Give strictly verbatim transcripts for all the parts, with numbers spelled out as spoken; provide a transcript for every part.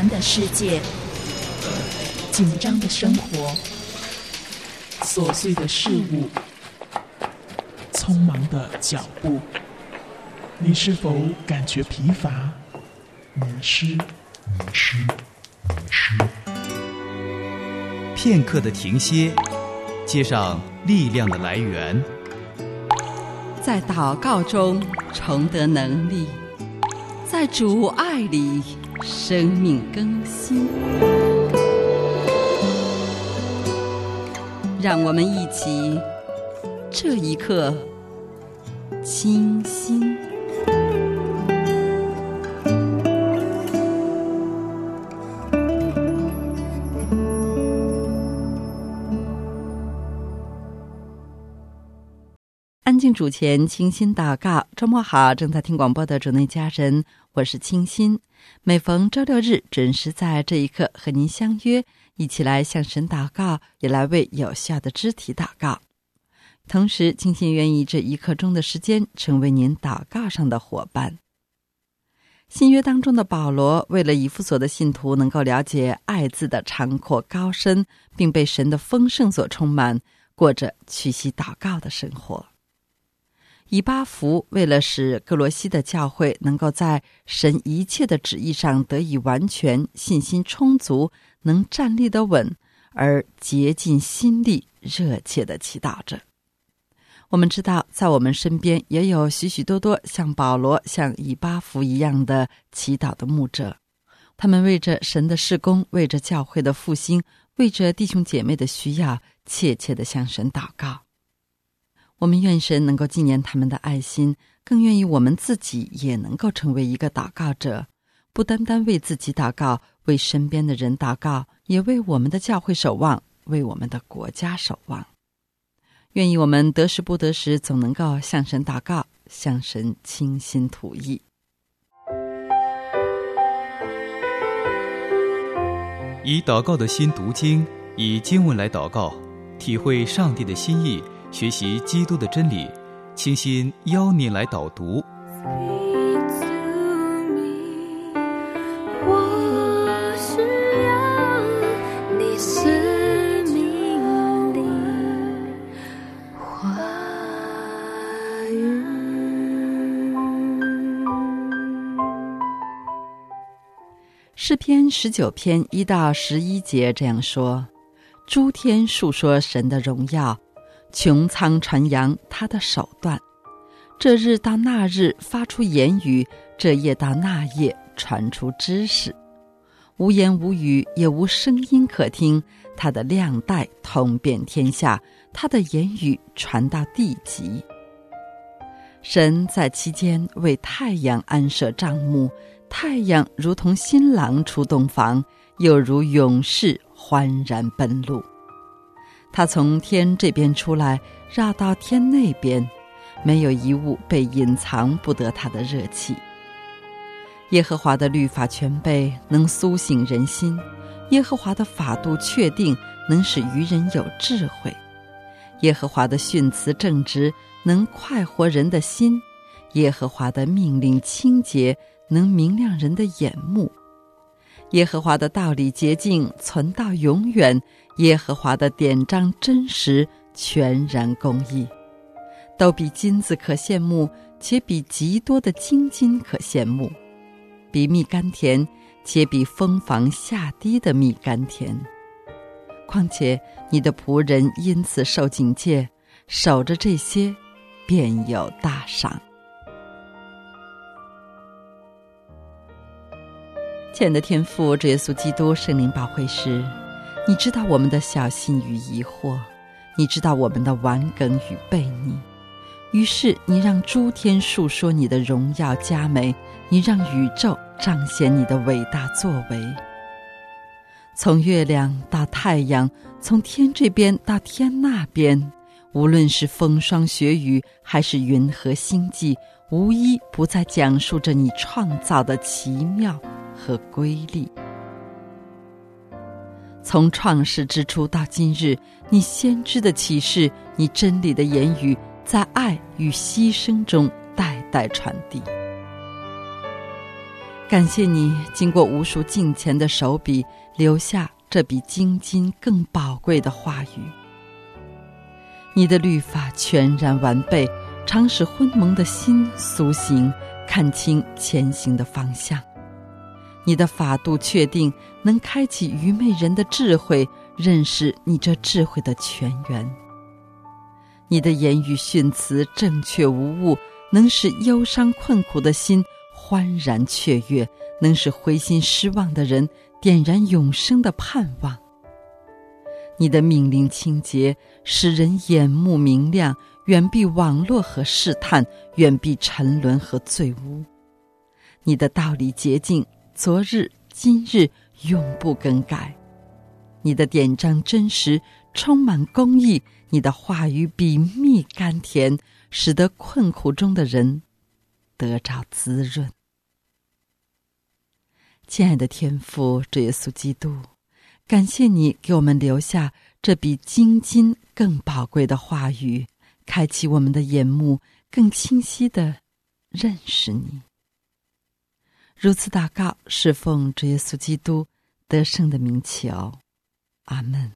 乱的世界，紧张的生活，琐碎的事物，匆忙的脚步，你是否感觉疲乏、迷失、迷失、迷失？ 片刻的停歇，接上力量的来源， 在祷告中重得能力，在主爱里生命更新。让我们一起这一刻清心。安静主前，清心祷告。周末好，正在听广播的主内家人，我是清心。每逢周六日准时在这一刻和您相约，一起来向神祷告，也来为有需要的肢体祷告。同时清心愿意这一刻钟的时间成为您祷告上的伙伴。新约当中的保罗为了以弗所的信徒能够了解爱字的长阔高深，并被神的丰盛所充满，过着屈膝祷告的生活。以巴弗为了使哥罗西的教会能够在神一切的旨意上得以完全，信心充足，能站立得稳，而竭尽心力热切地祈祷着。我们知道在我们身边也有许许多多像保罗像以巴弗一样的祈祷的牧者，他们为着神的事工，为着教会的复兴，为着弟兄姐妹的需要，切切地向神祷告。我们愿神能够纪念他们的爱心，更愿意我们自己也能够成为一个祷告者，不单单为自己祷告，为身边的人祷告，也为我们的教会守望，为我们的国家守望。愿意我们得时不得时，总能够向神祷告，向神倾心吐意。 以祷告的心读经，以经文来祷告，体会上帝的心意，学习基督的真理，清心邀你来导读。 诗篇十九篇一到十一节这样说：诸天述说神的荣耀，穹苍传扬他的手段。这日到那日发出言语，这夜到那夜传出知识。无言无语，也无声音可听，他的亮带通遍天下，他的言语传到地极。神在其间为太阳安设帐幕，太阳如同新郎出洞房，又如勇士欢然奔路。他从天这边出来，绕到天那边，没有一物被隐藏不得他的热气。耶和华的律法全备，能苏醒人心；耶和华的法度确定，能使愚人有智慧；耶和华的训词正直，能快活人的心；耶和华的命令清洁，能明亮人的眼目。耶和华的道理洁净，存到永远；耶和华的典章真实，全然公义。都比金子可羡慕，且比极多的精金可羡慕；比蜜甘甜，且比蜂房下滴的蜜甘甜。况且你的仆人因此受警戒，守着这些，便有大赏。亲爱的天父，主耶稣基督圣灵保惠师，你知道我们的小心与疑惑，你知道我们的顽梗与悖逆，于是你让诸天述说你的荣耀佳美，你让宇宙彰显你的伟大作为。从月亮到太阳，从天这边到天那边，无论是风霜雪雨，还是云和星际，无一不再讲述着你创造的奇妙和规律。从创世之初到今日，你先知的启示，你真理的言语，在爱与牺牲中代代传递。 感谢你经过无数敬虔的手笔，留下这比金金更宝贵的话语。你的律法全然完备，常使昏蒙的心苏醒，看清前行的方向。你的法度确定，能开启愚昧人的智慧，认识你这智慧的泉源。你的言语训词正确无误，能使忧伤困苦的心欢然雀跃，能使灰心失望的人点燃永生的盼望。你的命令清洁，使人眼目明亮，远避网络和试探，远避沉沦和罪污。你的道理洁净，昨日今日永不更改。你的典章真实，充满公义，你的话语比蜜甘甜，使得困苦中的人得着滋润。亲爱的天父，主耶稣基督，感谢你给我们留下这比金金更宝贵的话语，开启我们的眼目，更清晰地认识你。如此祷告，是奉主耶稣基督得胜的名求，阿们。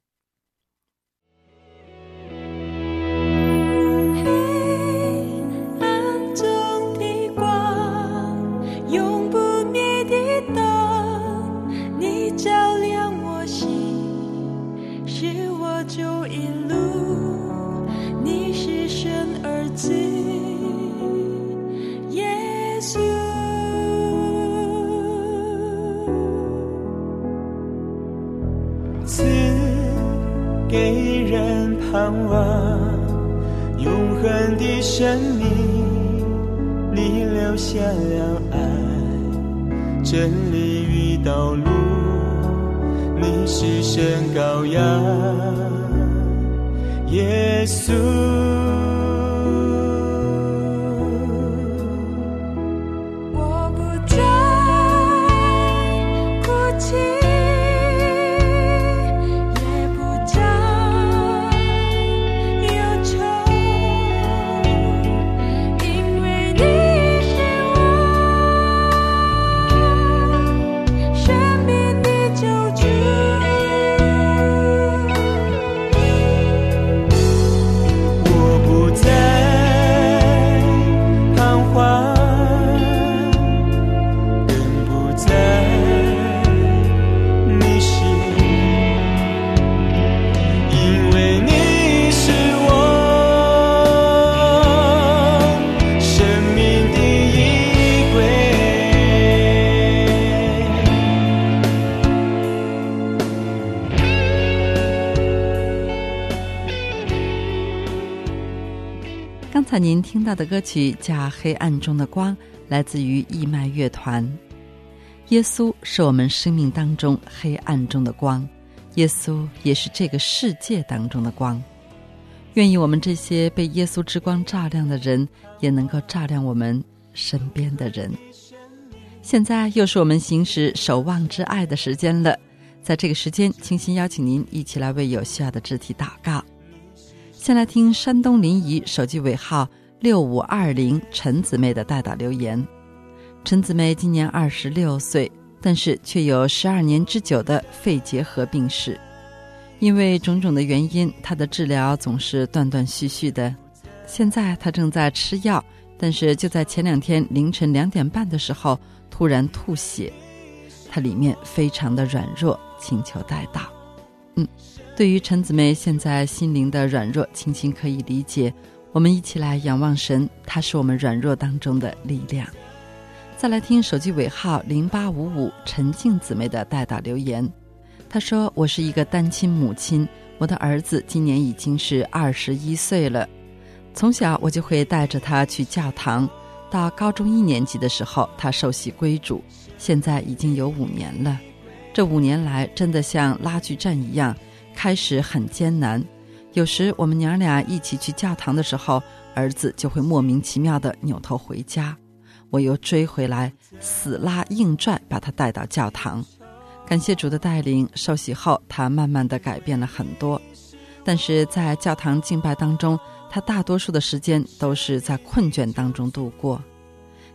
就一路，你是神儿子，耶稣。 赐给人盼望，永恒的生命，你留下了爱，真理与道路，你是神羔羊。耶稣， 我不再哭泣，也不再忧愁，因为你是我生命的救主。 刚才您听到的歌曲叫《黑暗中的光》，来自于义麦乐团。耶稣是我们生命当中黑暗中的光，耶稣也是这个世界当中的光。愿意我们这些被耶稣之光照亮的人，也能够照亮我们身边的人。现在又是我们行使守望之爱的时间了，在这个时间，倾心邀请您一起来为有需要的肢体祷告。先来听山东临沂手机尾号六五二零陈姊妹的代祷留言。陈姊妹今年二十六岁，但是却有十二年之久的肺结核病史。因为种种的原因，她的治疗总是断断续续的。现在她正在吃药，但是就在前两天凌晨两点半的时候突然吐血，她里面非常的软弱，请求代祷。嗯，对于陈姊妹现在心灵的软弱，亲亲可以理解。我们一起来仰望神，他是我们软弱当中的力量。再来听手机尾号零八五五陈静姊妹的代祷留言。她说，我是一个单亲母亲，我的儿子今年已经是二十一岁了。从小我就会带着他去教堂，到高中一年级的时候他受洗归主，现在已经有五年了。这五年来真的像拉锯战一样，开始很艰难。有时我们娘俩一起去教堂的时候，儿子就会莫名其妙地扭头回家，我又追回来，死拉硬拽把他带到教堂。感谢主的带领，受洗后他慢慢地改变了很多。但是在教堂敬拜当中，他大多数的时间都是在困倦当中度过。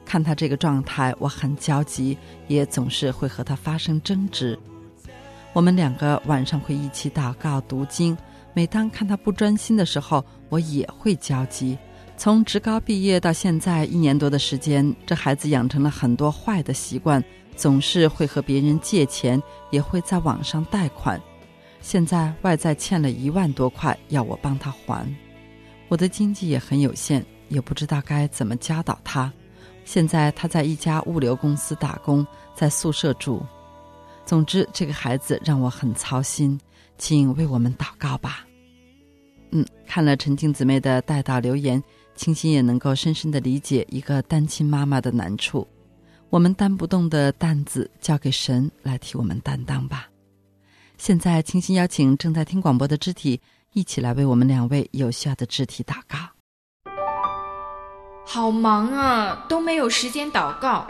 看他这个状态，我很焦急，也总是会和他发生争执。我们两个晚上会一起祷告读经，每当看他不专心的时候，我也会焦急。从职高毕业到现在一年多的时间，这孩子养成了很多坏的习惯，总是会和别人借钱，也会在网上贷款。现在外在欠了一万多块，要我帮他还。我的经济也很有限，也不知道该怎么教导他。现在他在一家物流公司打工，在宿舍住。总之，这个孩子让我很操心，请为我们祷告吧。嗯，看了陈静姊妹的代祷留言，清心也能够深深地理解一个单亲妈妈的难处。我们担不动的担子，交给神来替我们担当吧。现在清心邀请正在听广播的肢体，一起来为我们两位有需要的肢体祷告。 好忙啊，都没有时间祷告。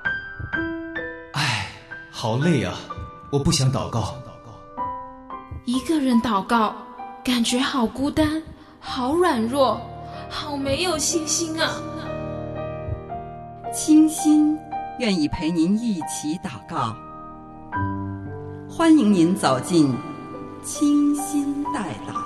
唉，好累啊，我不想祷告。 一个人祷告，感觉好孤单，好软弱，好没有信心啊。 清心愿意陪您一起祷告，欢迎您走进清心代祷。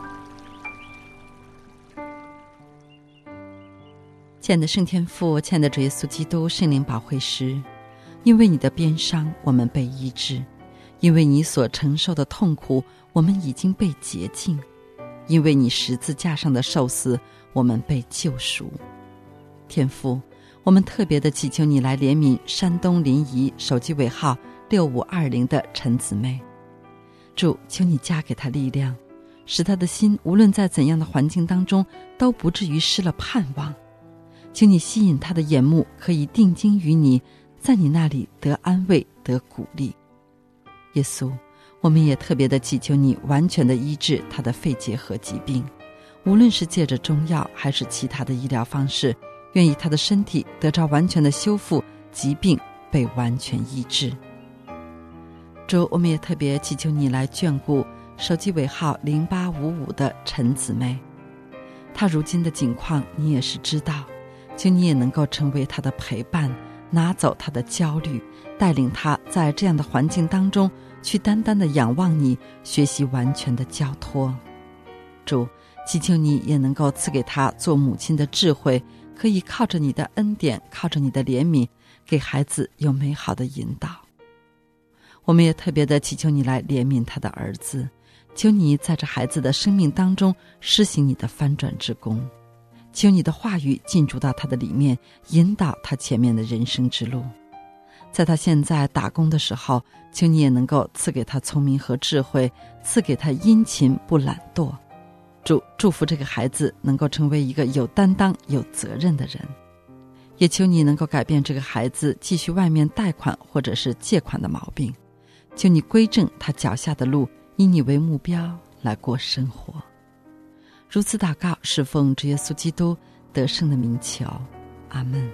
亲爱的圣天父，亲爱的主耶稣基督，圣灵保惠师，因为你的鞭伤我们被医治，因为你所承受的痛苦我们已经被洁净，因为你十字架上的受死我们被救赎。天父，我们特别的祈求你来怜悯山东临沂手机尾号六五二零的陈姊妹。主，求你加给她力量，使她的心无论在怎样的环境当中都不至于失了盼望。求你吸引她的眼目，可以定睛于你，在你那里得安慰，得鼓励。耶稣，我们也特别的祈求你完全的医治她的肺结核疾病，无论是借着中药还是其他的医疗方式，愿意她的身体得着完全的修复，疾病被完全医治。主，我们也特别祈求你来眷顾手机尾号零八五五的陈姊妹，她如今的境况你也是知道，求你也能够成为她的陪伴，拿走她的焦虑，带领她在这样的环境当中去单单的仰望你，学习完全的交托。主，祈求你也能够赐给她做母亲的智慧，可以靠着你的恩典，靠着你的怜悯，给孩子有美好的引导。我们也特别的祈求你来怜悯他的儿子，求你在这孩子的生命当中施行你的翻转之功，求你的话语进驻到他的里面，引导他前面的人生之路。在他现在打工的时候，求你也能够赐给他聪明和智慧，赐给他殷勤不懒惰。主，祝福这个孩子能够成为一个有担当有责任的人，也求你能够改变这个孩子继续外面贷款或者是借款的毛病，求你归正他脚下的路，以你为目标来过生活。如此祷告，是奉主耶稣基督得胜的名求，阿们。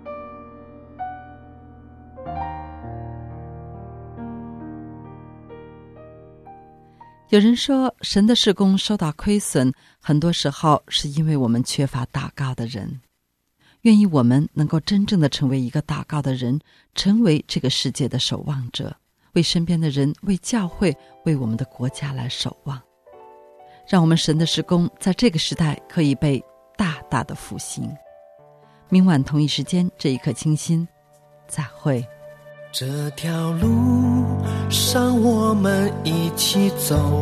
有人说，神的事工受到亏损，很多时候是因为我们缺乏祷告的人。愿意我们能够真正的成为一个祷告的人，成为这个世界的守望者，为身边的人，为教会，为我们的国家来守望。让我们神的事工在这个时代可以被大大的复兴。明晚同一时间，这一刻清心，再会。 这条路上我们一起走，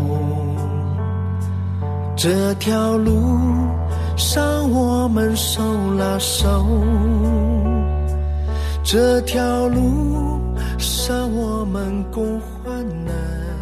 这条路上我们手拉手，这条路上我们共患难。